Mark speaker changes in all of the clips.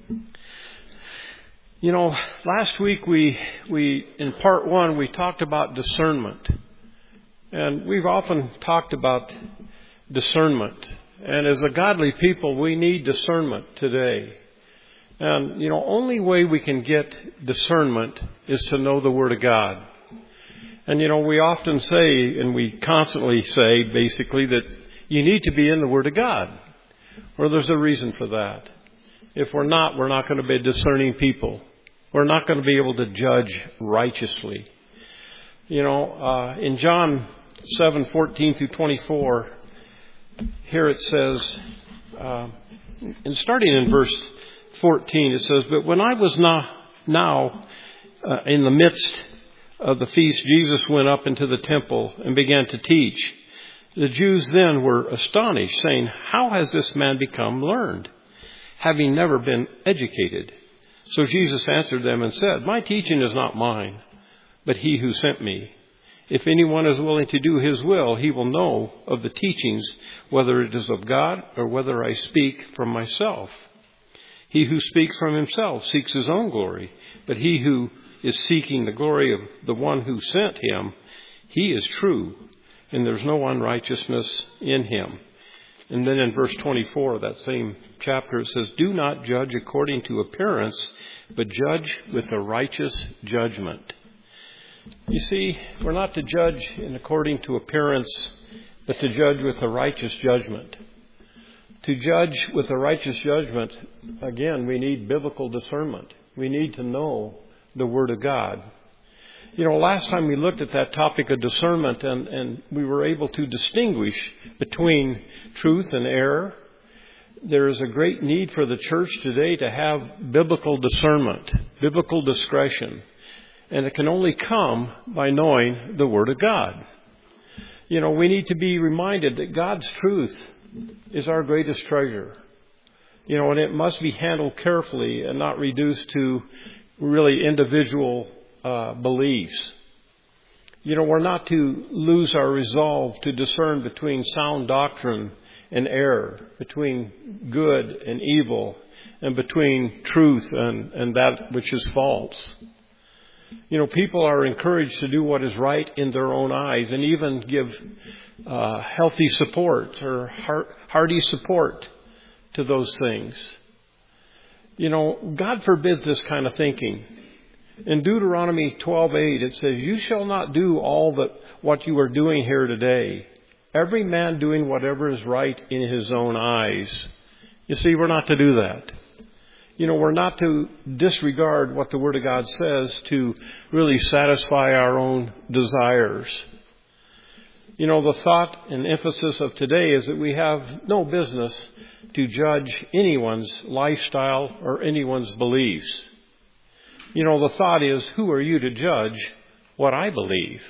Speaker 1: You know, last week we in part one we talked about discernment. And we've often talked about discernment. And as a godly people, we need discernment today. And, you know, only way we can get discernment is to know the Word of God. And, you know, we often say, and we constantly say, basically, that you need to be in the Word of God. Well, there's a reason for that. If we're not going to be discerning people. We're not going to be able to judge righteously. You know, in John 7:14 through 24, here it says, and starting in verse 14, it says, "But when I was now in the midst of the feast, Jesus went up into the temple and began to teach. The Jews then were astonished, saying, 'How has this man become learned, having never been educated?' So Jesus answered them and said, 'My teaching is not mine, but he who sent me. If anyone is willing to do his will, he will know of the teachings, whether it is of God or whether I speak from myself. He who speaks from himself seeks his own glory, but he who is seeking the glory of the one who sent him, he is true, and there's no unrighteousness in him.'" And then in verse 24 of that same chapter, it says, "Do not judge according to appearance, but judge with a righteous judgment." You see, we're not to judge in according to appearance, but to judge with a righteous judgment. To judge with a righteous judgment, again, we need biblical discernment. We need to know the Word of God. You know, last time we looked at that topic of discernment and we were able to distinguish between truth and error. There is a great need for the church today to have biblical discernment, biblical discretion. And it can only come by knowing the Word of God. You know, we need to be reminded that God's truth is our greatest treasure. You know, and it must be handled carefully and not reduced to really individual beliefs. You know, we're not to lose our resolve to discern between sound doctrine and error, between good and evil, and between truth and that which is false. You know, people are encouraged to do what is right in their own eyes and even give healthy support or hearty support to those things. You know, God forbids this kind of thinking. In Deuteronomy 12:8, it says, "You shall not do all what you are doing here today. Every man doing whatever is right in his own eyes." You see, we're not to do that. You know, we're not to disregard what the Word of God says to really satisfy our own desires. You know, the thought and emphasis of today is that we have no business to judge anyone's lifestyle or anyone's beliefs. You know, the thought is, who are you to judge what I believe?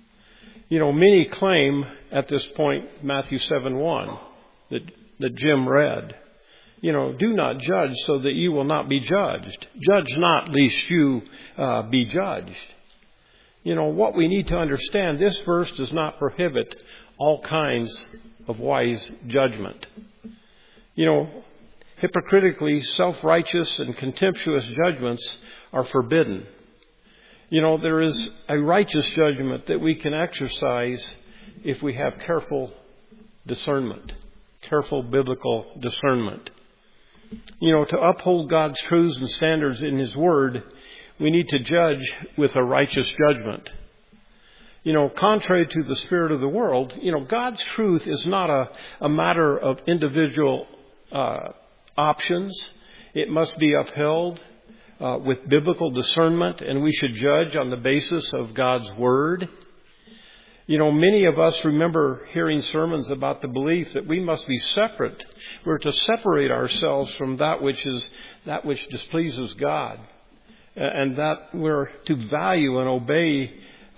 Speaker 1: You know, many claim at this point, Matthew 7:1, that Jim read. You know, "Do not judge so that you will not be judged. Judge not, lest you be judged." You know, what we need to understand, this verse does not prohibit all kinds of wise judgment. You know, hypocritically, self-righteous and contemptuous judgments are forbidden. You know, there is a righteous judgment that we can exercise if we have careful discernment, careful biblical discernment. You know, to uphold God's truths and standards in His Word, we need to judge with a righteous judgment. You know, contrary to the spirit of the world, you know, God's truth is not a matter of individual options. It must be upheld with biblical discernment, and we should judge on the basis of God's Word. You know, many of us remember hearing sermons about the belief that we must be separate. We're to separate ourselves from that which displeases God, and that we're to value and obey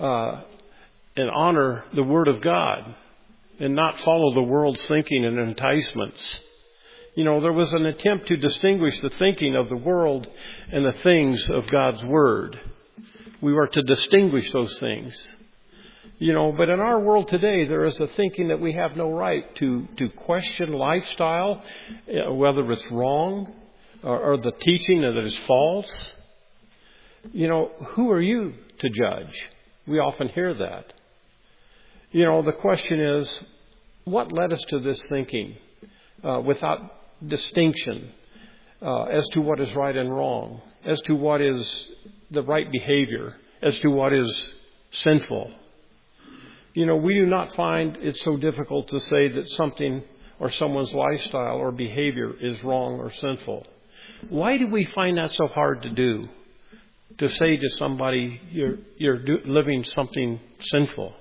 Speaker 1: and honor the Word of God and not follow the world's thinking and enticements. You know, there was an attempt to distinguish the thinking of the world and the things of God's Word. We were to distinguish those things. You know, but in our world today, there is a thinking that we have no right to question lifestyle, whether it's wrong or the teaching that is false? Who are you to judge? We often hear that. The question is, what led us to this thinking without distinction as to what is right and wrong, as to what is the right behavior, as to what is sinful? We do not find it so difficult to say that something or someone's lifestyle or behavior is wrong or sinful. Why do we find that so hard to do? To say to somebody, you're living something sinful.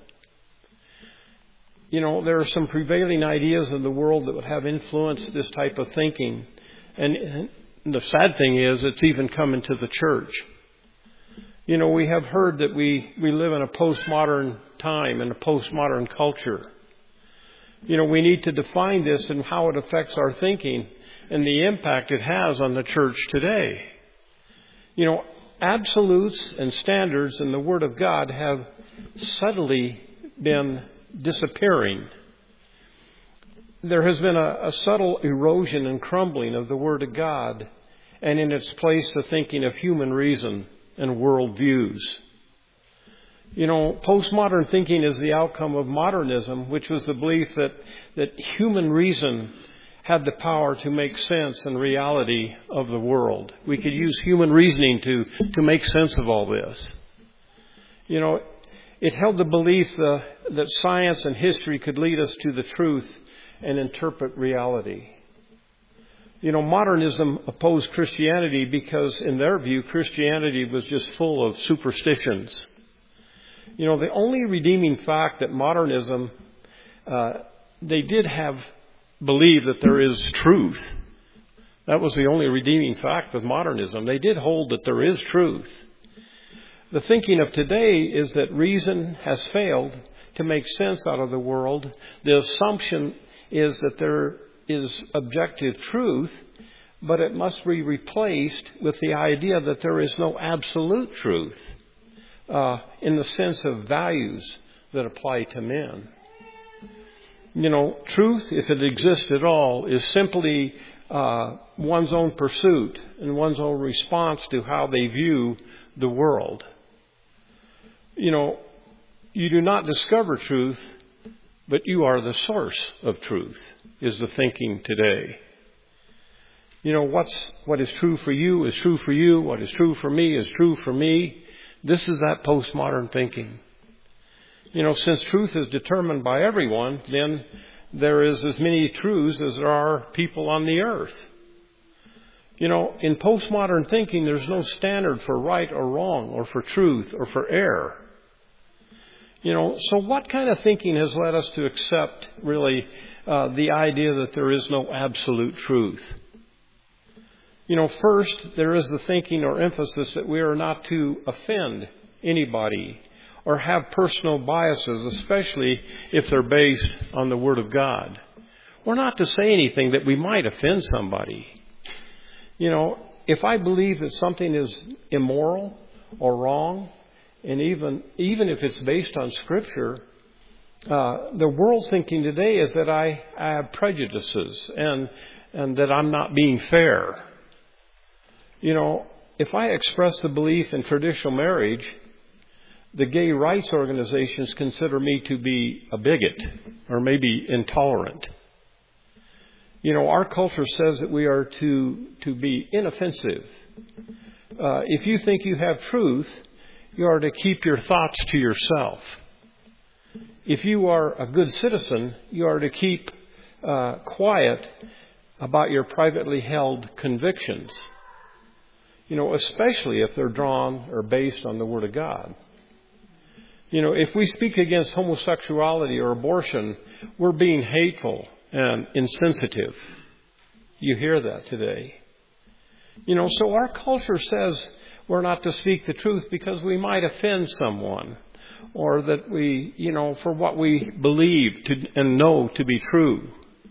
Speaker 1: There are some prevailing ideas in the world that would have influenced this type of thinking. And the sad thing is, it's even come into the church. We have heard that we live in a postmodern time and a postmodern culture. We need to define this and how it affects our thinking and the impact it has on the church today. Absolutes and standards in the Word of God have subtly been disappearing. There has been a subtle erosion and crumbling of the Word of God, and in its place the thinking of human reason and world views. Postmodern thinking is the outcome of modernism, which was the belief that human reason had the power to make sense and reality of the world. We could use human reasoning to make sense of all this. It held the belief that science and history could lead us to the truth and interpret reality. Modernism opposed Christianity because, in their view, Christianity was just full of superstitions. The only redeeming fact that modernism, they did believe that there is truth. That was the only redeeming fact of modernism. They did hold that there is truth. The thinking of today is that reason has failed to make sense out of the world. The assumption is that there is objective truth, but it must be replaced with the idea that there is no absolute truth in the sense of values that apply to men. Truth, if it exists at all, is simply one's own pursuit and one's own response to how they view the world. You do not discover truth, but you are the source of truth, is the thinking today. What is true for you is true for you. What is true for me is true for me. This is that postmodern thinking. Since truth is determined by everyone, then there is as many truths as there are people on the earth. In postmodern thinking, there's no standard for right or wrong or for truth or for error. So what kind of thinking has led us to accept, really, the idea that there is no absolute truth? First, there is the thinking or emphasis that we are not to offend anybody or have personal biases, especially if they're based on the Word of God. We're not to say anything that we might offend somebody. If I believe that something is immoral or wrong, and even if it's based on Scripture, the world's thinking today is that I have prejudices and that I'm not being fair. If I express the belief in traditional marriage, the gay rights organizations consider me to be a bigot or maybe intolerant. Our culture says that we are to be inoffensive. If you think you have truth, you are to keep your thoughts to yourself. If you are a good citizen, you are to keep quiet about your privately held convictions. Especially if they're drawn or based on the Word of God. If we speak against homosexuality or abortion, we're being hateful and insensitive. You hear that today. So our culture says we're not to speak the truth because we might offend someone, or that we, for what we believe and know to be true.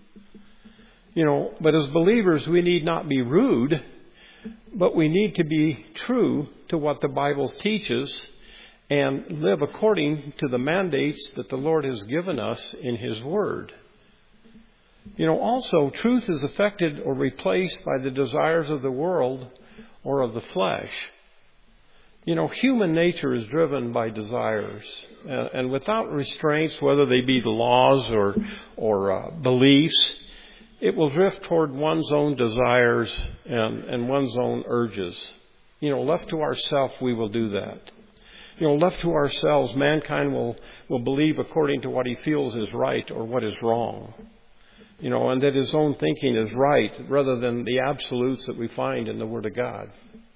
Speaker 1: But as believers, we need not be rude, but we need to be true to what the Bible teaches and live according to the mandates that the Lord has given us in His Word. Also, truth is affected or replaced by the desires of the world or of the flesh. Human nature is driven by desires. And without restraints, whether they be the laws or beliefs, it will drift toward one's own desires and one's own urges. Left to ourselves, we will do that. Left to ourselves, mankind will believe according to what he feels is right or what is wrong. And that his own thinking is right rather than the absolutes that we find in the Word of God.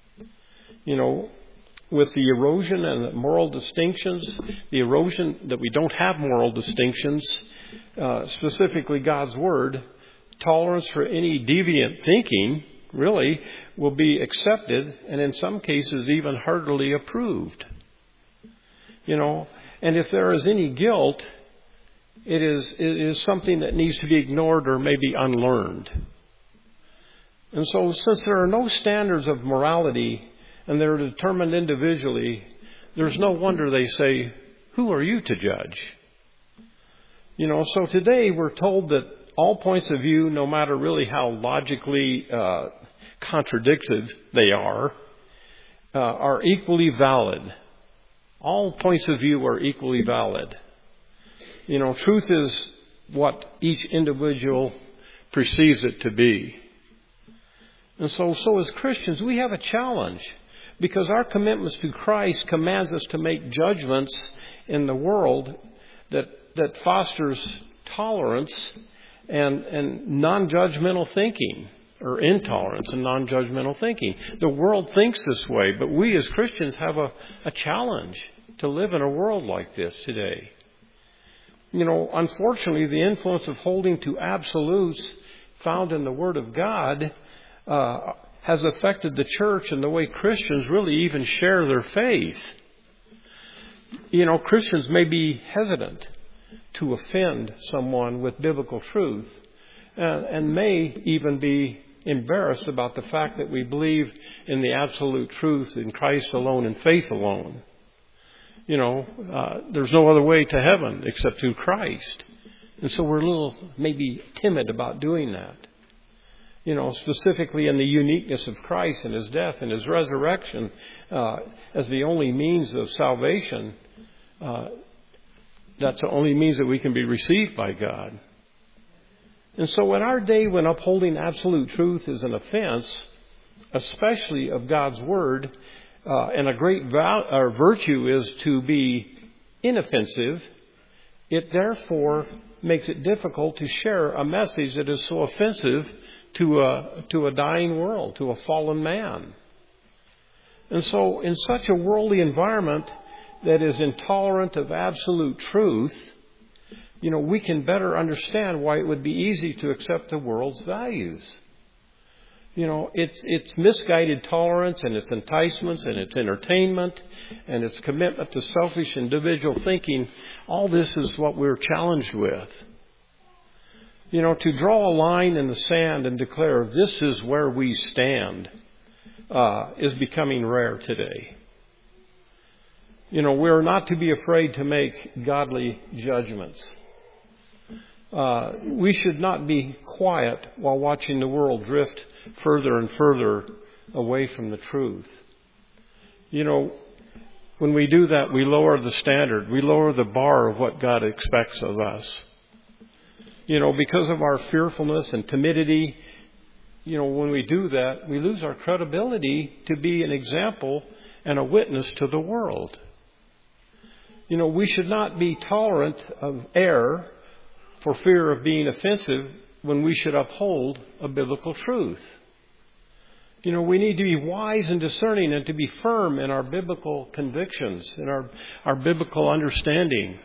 Speaker 1: With the erosion and the moral distinctions, the erosion that we don't have moral distinctions, specifically God's Word, tolerance for any deviant thinking really will be accepted and in some cases even heartily approved. And if there is any guilt, it is something that needs to be ignored or maybe unlearned. And so since there are no standards of morality and they're determined individually, there's no wonder they say, who are you to judge? So today we're told that all points of view, no matter really how logically contradicted they are equally valid. All points of view are equally valid. Truth is what each individual perceives it to be. And so as Christians, we have a challenge because our commitments to Christ commands us to make judgments in the world that fosters tolerance and non-judgmental thinking, or intolerance and non-judgmental thinking. The world thinks this way, but we as Christians have a challenge to live in a world like this today. Unfortunately, the influence of holding to absolutes found in the Word of God has affected the church and the way Christians really even share their faith. Christians may be hesitant to offend someone with biblical truth and may even be embarrassed about the fact that we believe in the absolute truth in Christ alone and faith alone. There's no other way to heaven except through Christ. And so we're a little maybe timid about doing that. Specifically in the uniqueness of Christ and His death and His resurrection as the only means of salvation. That's the only means that we can be received by God. And so in our day when upholding absolute truth is an offense, especially of God's Word, and a great virtue is to be inoffensive, it therefore makes it difficult to share a message that is so offensive to a dying world, to a fallen man. And so in such a worldly environment that is intolerant of absolute truth, we can better understand why it would be easy to accept the world's values. It's misguided tolerance and its enticements and its entertainment and its commitment to selfish individual thinking. All this is what we're challenged with. To draw a line in the sand and declare this is where we stand is becoming rare today. We're not to be afraid to make godly judgments. We should not be quiet while watching the world drift further and further away from the truth. When we do that, we lower the standard. We lower the bar of what God expects of us. Because of our fearfulness and timidity, when we do that, we lose our credibility to be an example and a witness to the world. We should not be tolerant of error for fear of being offensive when we should uphold a biblical truth. We need to be wise and discerning and to be firm in our biblical convictions, in our biblical understanding.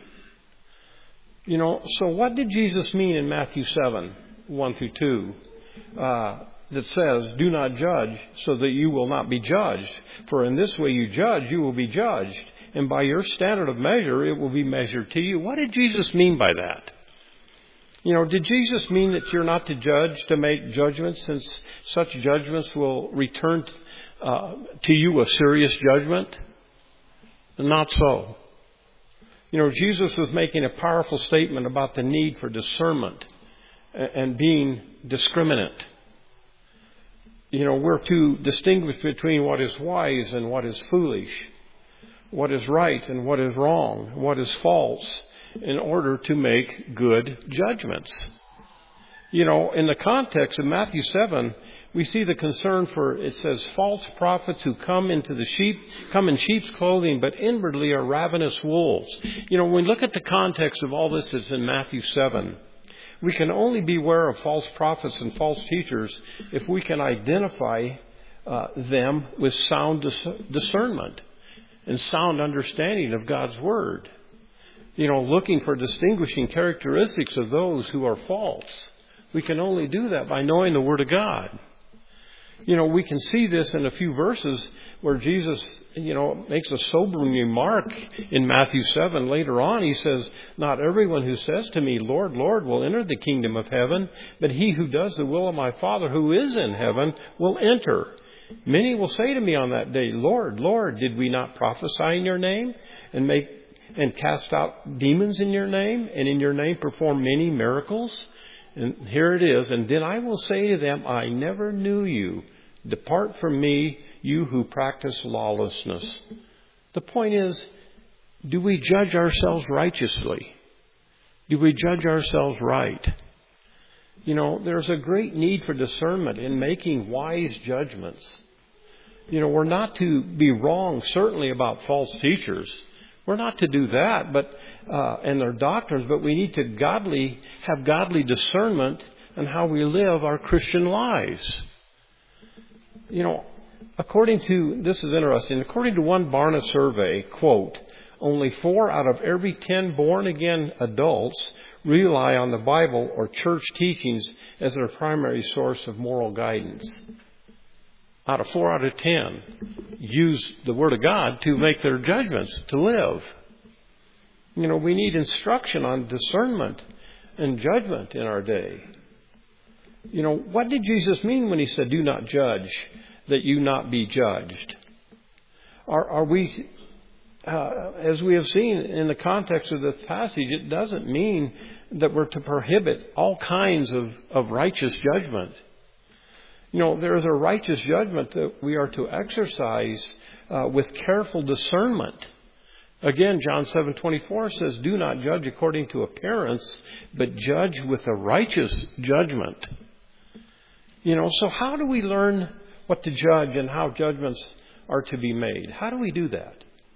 Speaker 1: So what did Jesus mean in Matthew 7, 1 through 2, that says, do not judge so that you will not be judged. For in this way you judge, you will be judged. And by your standard of measure, it will be measured to you. What did Jesus mean by that? Did Jesus mean that you're not to judge, to make judgments, since such judgments will return to you a serious judgment? Not so. Jesus was making a powerful statement about the need for discernment and being discriminate. We're to distinguish between what is wise and what is foolish, what is right and what is wrong, what is false, in order to make good judgments. In the context of Matthew 7, we see the concern for, it says, false prophets who come in sheep's clothing, but inwardly are ravenous wolves. When we look at the context of all this that's in Matthew 7, we can only beware of false prophets and false teachers if we can identify them with sound discernment and sound understanding of God's Word. Looking for distinguishing characteristics of those who are false. We can only do that by knowing the Word of God. We can see this in a few verses where Jesus, makes a sobering remark in Matthew 7. Later on, he says, "Not everyone who says to me, 'Lord, Lord,' will enter the kingdom of heaven, but he who does the will of my Father who is in heaven will enter. Many will say to me on that day, 'Lord, Lord, did we not prophesy in your name and cast out demons in your name, and in your name perform many miracles?' And here it is. And then I will say to them, 'I never knew you. Depart from me, you who practice lawlessness.'" The point is, do we judge ourselves righteously? Do we judge ourselves right? There's a great need for discernment in making wise judgments. We're not to be wrong, certainly, about false teachers. We're not to do that, and their doctrines, but we need to have godly discernment in how we live our Christian lives. This is interesting, according to one Barna survey, quote, "Only 4 out of every 10 born-again adults rely on the Bible or church teachings as their primary source of moral guidance." 4 out of 10 use the Word of God to make their judgments, to live. We need instruction on discernment and judgment in our day. What did Jesus mean when he said, "Do not judge, that you not be judged"? Are we, as we have seen in the context of this passage, it doesn't mean that we're to prohibit all kinds of righteous judgment. There is a righteous judgment that we are to exercise with careful discernment. Again, John 7:24 says, "Do not judge according to appearance, but judge with a righteous judgment." So how do we learn what to judge and how judgments are to be made? How do we do that?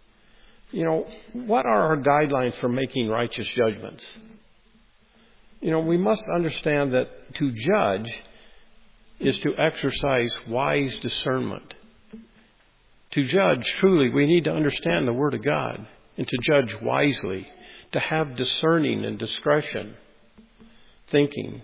Speaker 1: What are our guidelines for making righteous judgments? We must understand that to judge is to exercise wise discernment. To judge truly, we need to understand the Word of God and to judge wisely, to have discerning and discretion, thinking.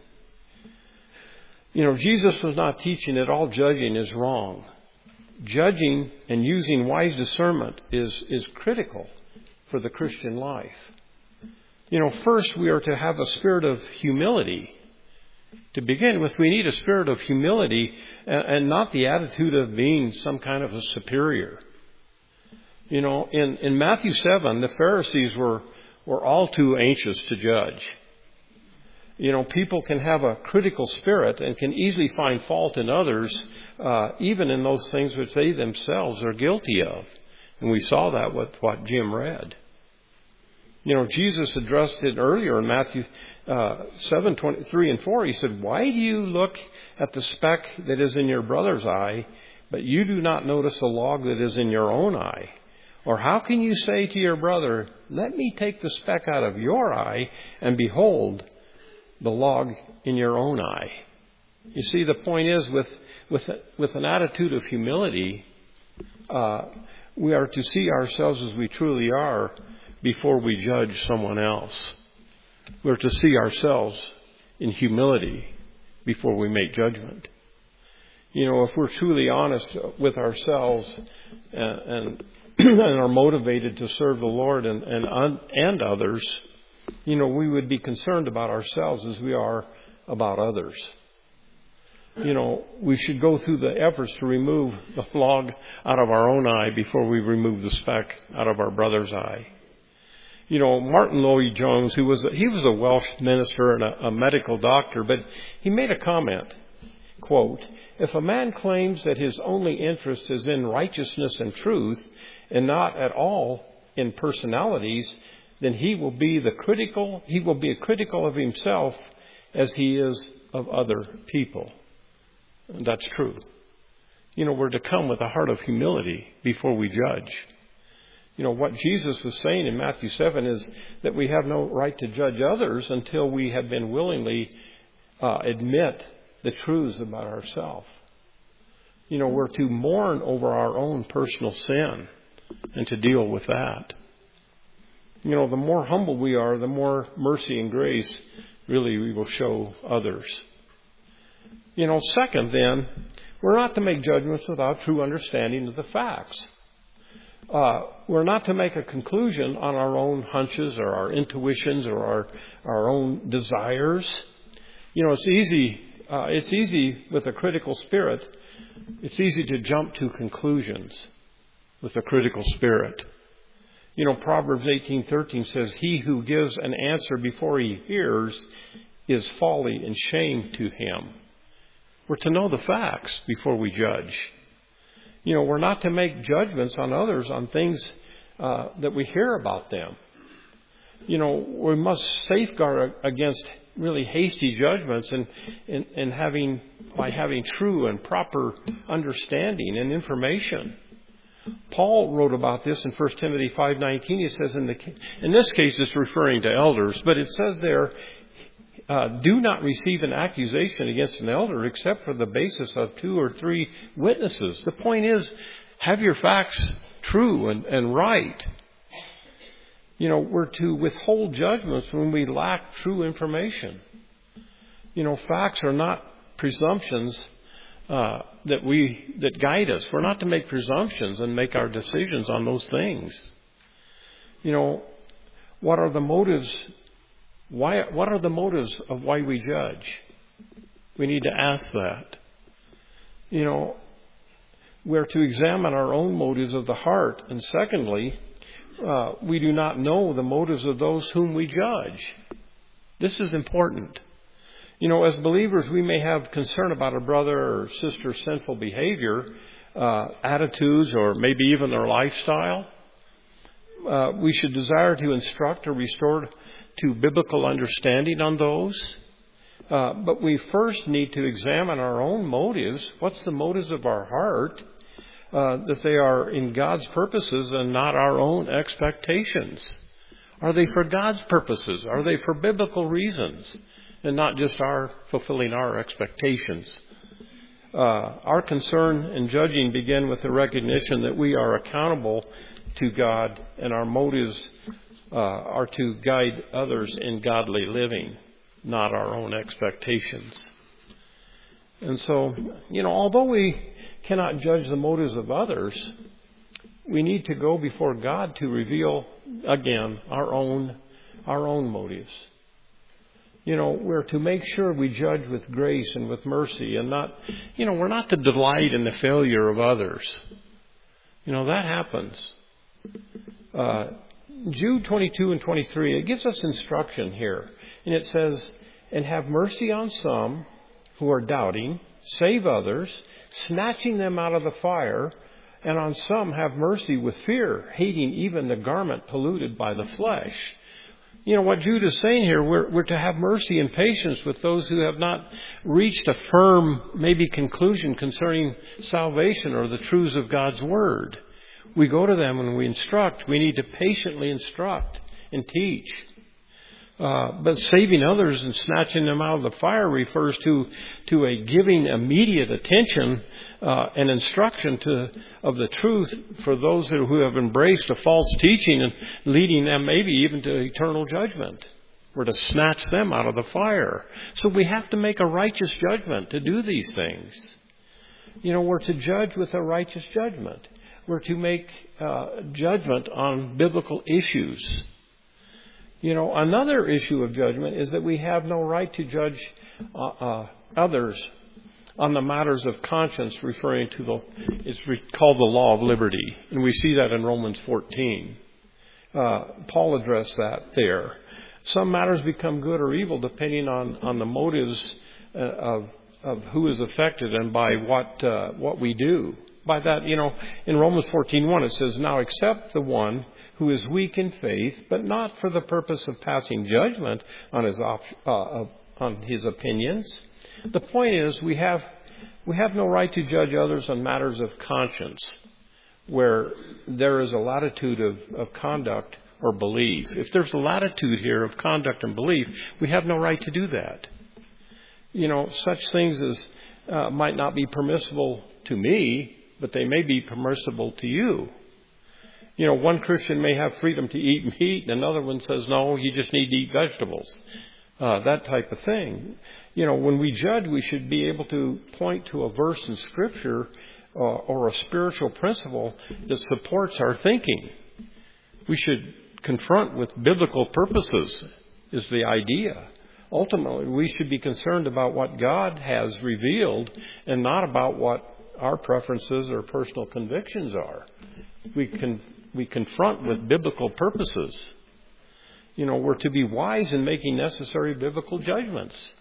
Speaker 1: Jesus was not teaching that all judging is wrong. Judging and using wise discernment is critical for the Christian life. First we are to have a spirit of humility. To begin with, we need a spirit of humility and not the attitude of being some kind of a superior. In Matthew 7, the Pharisees were all too anxious to judge. People can have a critical spirit and can easily find fault in others, even in those things which they themselves are guilty of. And we saw that with what Jim read. Jesus addressed it earlier in Matthew 7:23 and 4. He said, "Why do you look at the speck that is in your brother's eye, but you do not notice the log that is in your own eye? Or how can you say to your brother, 'Let me take the speck out of your eye,' and behold, the log in your own eye?" You see, the point is, with an attitude of humility, we are to see ourselves as we truly are before we judge someone else. We're to see ourselves in humility before we make judgment. If we're truly honest with ourselves and are motivated to serve the Lord and others, we would be concerned about ourselves as we are about others. We should go through the efforts to remove the log out of our own eye before we remove the speck out of our brother's eye. Martin Lloyd-Jones, he was a Welsh minister and a medical doctor, but he made a comment, quote, "If a man claims that his only interest is in righteousness and truth and not at all in personalities, then he will be critical of himself as he is of other people." And that's true. We're to come with a heart of humility before we judge. What Jesus was saying in Matthew 7 is that we have no right to judge others until we have been willingly admit the truths about ourselves. We're to mourn over our own personal sin and to deal with that. The more humble we are, the more mercy and grace really we will show others. Second then, we're not to make judgments without true understanding of the facts. We're not to make a conclusion on our own hunches or our intuitions or our own desires. It's easy with a critical spirit. It's easy to jump to conclusions with a critical spirit. Proverbs 18:13 says, "He who gives an answer before he hears is folly and shame to him." We're to know the facts before we judge. We're not to make judgments on others on things that we hear about them. We must safeguard against really hasty judgments and by having true and proper understanding and information. Paul wrote about this in 1 Timothy 5:19. He says, in this case it's referring to elders, but it says there, "Do not receive an accusation against an elder except for the basis of 2 or 3 witnesses." The point is, have your facts true and right. We're to withhold judgments when we lack true information. Facts are not presumptions that guide us. We're not to make presumptions and make our decisions on those things. What are the motives? What are the motives of why we judge? We need to ask that. We're to examine our own motives of the heart. And secondly, we do not know the motives of those whom we judge. This is important. As believers, we may have concern about a brother or sister's sinful behavior, attitudes, or maybe even their lifestyle. We should desire to instruct or restore to biblical understanding on those. But we first need to examine our own motives. What's the motives of our heart? That they are in God's purposes and not our own expectations. Are they for God's purposes? Are they for biblical reasons? And not just fulfilling our expectations. Our concern in judging begin with the recognition that we are accountable to God, and our motives are to guide others in godly living, not our own expectations. And so, although we cannot judge the motives of others, we need to go before God to reveal again our own motives. We're to make sure we judge with grace and with mercy and not, we're not to delight in the failure of others. That happens. Jude 22 and 23, it gives us instruction here. And it says, "And have mercy on some who are doubting, save others, snatching them out of the fire, and on some have mercy with fear, hating even the garment polluted by the flesh." What Jude is saying here, we're to have mercy and patience with those who have not reached a firm, maybe conclusion concerning salvation or the truths of God's Word. We go to them and we instruct. We need to patiently instruct and teach. But saving others and snatching them out of the fire refers to a giving immediate attention and instruction of the truth for those who have embraced a false teaching and leading them maybe even to eternal judgment. We're to snatch them out of the fire. So we have to make a righteous judgment to do these things. We're to judge with a righteous judgment. We're to make judgment on biblical issues. Another issue of judgment is that we have no right to judge others on the matters of conscience, referring to it's called the law of liberty. And we see that in Romans 14. Paul addressed that there. Some matters become good or evil depending on the motives of who is affected and by what we do. By that, in Romans 14:1 it says, "Now accept the one who is weak in faith, but not for the purpose of passing judgment on his opinions." The point is, we have no right to judge others on matters of conscience, where there is a latitude of conduct or belief. If there's a latitude here of conduct and belief, we have no right to do that. Such things as might not be permissible to me, but they may be permissible to you. One Christian may have freedom to eat meat, and another one says, no, you just need to eat vegetables. That type of thing. When we judge, we should be able to point to a verse in Scripture or a spiritual principle that supports our thinking. We should confront with biblical purposes, is the idea. Ultimately, we should be concerned about what God has revealed and not about what our preferences or personal convictions are. We confront with biblical purposes. We're to be wise in making necessary biblical judgments.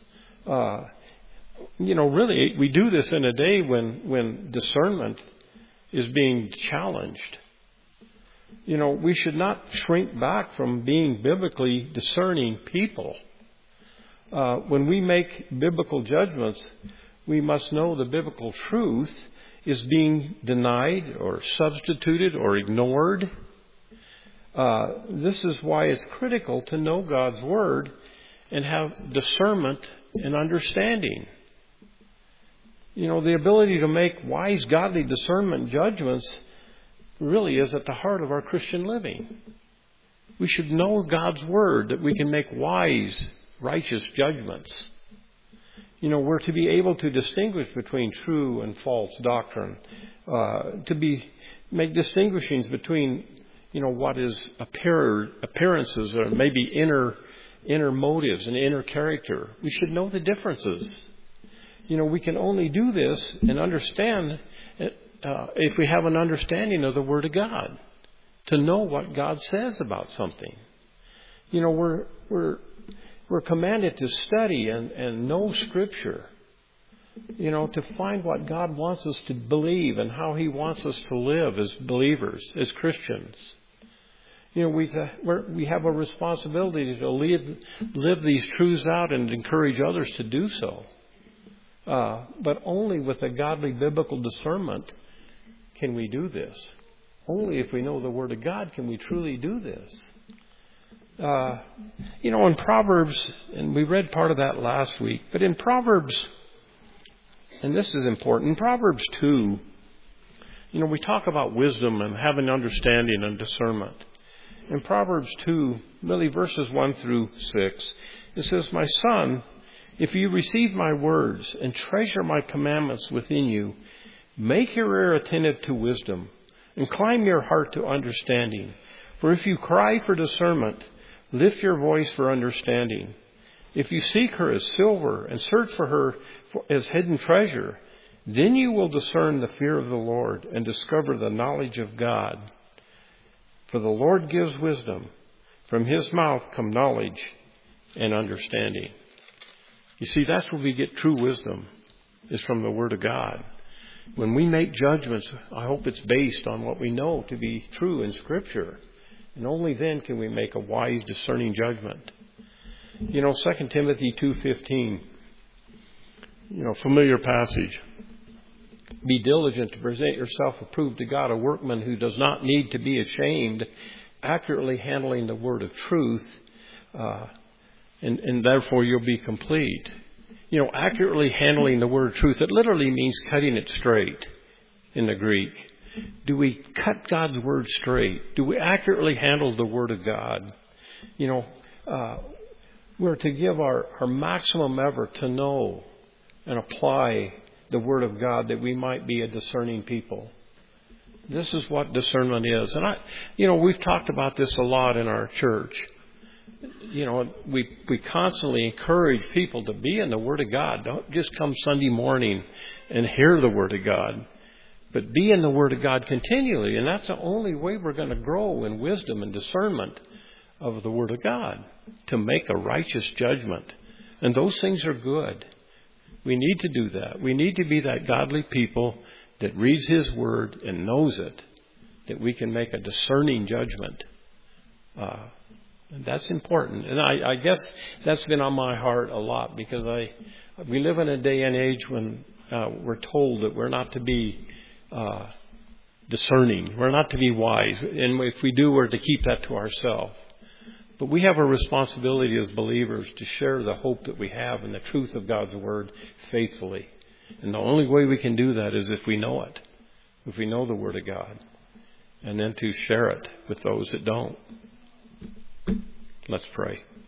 Speaker 1: Really, we do this in a day when discernment is being challenged. We should not shrink back from being biblically discerning people. When we make biblical judgments, we must know the biblical truth is being denied or substituted or ignored. This is why it's critical to know God's Word and have discernment and understanding. The ability to make wise, godly discernment judgments really is at the heart of our Christian living. We should know God's Word that we can make wise, righteous judgments. We're to be able to distinguish between true and false doctrine, make distinguishings between, what is appearances or maybe inner motives and inner character. We should know the differences. We can only do this and understand if we have an understanding of the Word of God, to know what God says about something. We're commanded to study and know Scripture, to find what God wants us to believe and how He wants us to live as believers, as Christians. We have a responsibility to live these truths out and encourage others to do so. But only with a godly biblical discernment can we do this. Only if we know the Word of God can we truly do this. In Proverbs, and we read part of that last week, but in Proverbs, and this is important, in Proverbs 2, we talk about wisdom and having understanding and discernment. In Proverbs 2, really verses 1 through 6, it says, "My son, if you receive my words and treasure my commandments within you, make your ear attentive to wisdom, incline your heart to understanding. For if you cry for discernment, lift your voice for understanding. If you seek her as silver and search for her as hidden treasure, then you will discern the fear of the Lord and discover the knowledge of God. For the Lord gives wisdom. From His mouth come knowledge and understanding." You see, that's where we get true wisdom, is from the Word of God. When we make judgments, I hope it's based on what we know to be true in Scripture. And only then can we make a wise, discerning judgment. 2 Timothy 2:15, familiar passage. "Be diligent to present yourself approved to God, a workman who does not need to be ashamed, accurately handling the word of truth, and therefore you'll be complete." Accurately handling the word of truth, it literally means cutting it straight in the Greek. Do we cut God's Word straight? Do we accurately handle the Word of God? We're to give our maximum effort to know and apply the Word of God that we might be a discerning people. This is what discernment is. And we've talked about this a lot in our church. We constantly encourage people to be in the Word of God. Don't just come Sunday morning and hear the Word of God. But be in the Word of God continually. And that's the only way we're going to grow in wisdom and discernment of the Word of God, to make a righteous judgment. And those things are good. We need to do that. We need to be that godly people that reads His Word and knows it, that we can make a discerning judgment. And that's important. And I guess that's been on my heart a lot, because we live in a day and age when we're told that we're not to be discerning. We're not to be wise. And if we do, we're to keep that to ourselves. But we have a responsibility as believers to share the hope that we have in the truth of God's Word faithfully. And the only way we can do that is if we know it, if we know the Word of God, and then to share it with those that don't. Let's pray.